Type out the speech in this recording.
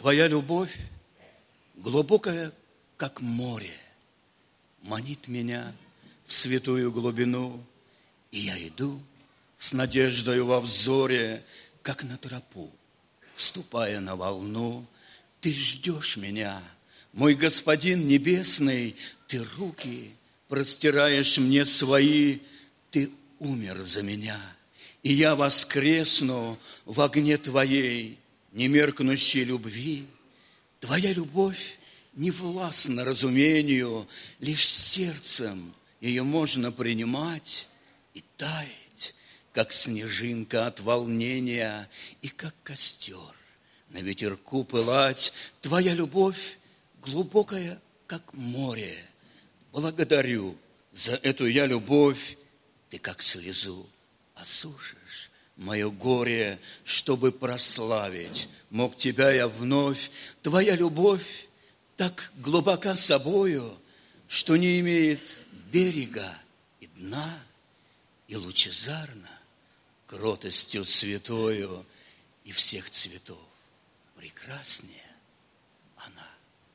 Твоя любовь, глубокая, как море, манит меня в святую глубину, и я иду с надеждою во взоре, как на тропу, вступая на волну. Ты ждешь меня, мой Господин небесный, ты руки простираешь мне свои, ты умер за меня, и я воскресну в огне Твоей немеркнущей любви. Твоя любовь не властна разумению, лишь сердцем ее можно принимать и таять, как снежинка от волнения, и как костер на ветерку пылать. Твоя любовь глубокая, как море. Благодарю за эту я любовь. Ты, как слезу, осушишь мое горе, чтобы прославить мог тебя я вновь. Твоя любовь так глубока собою, что не имеет берега и дна, и лучезарна кротостью святою, и всех цветов прекраснее она.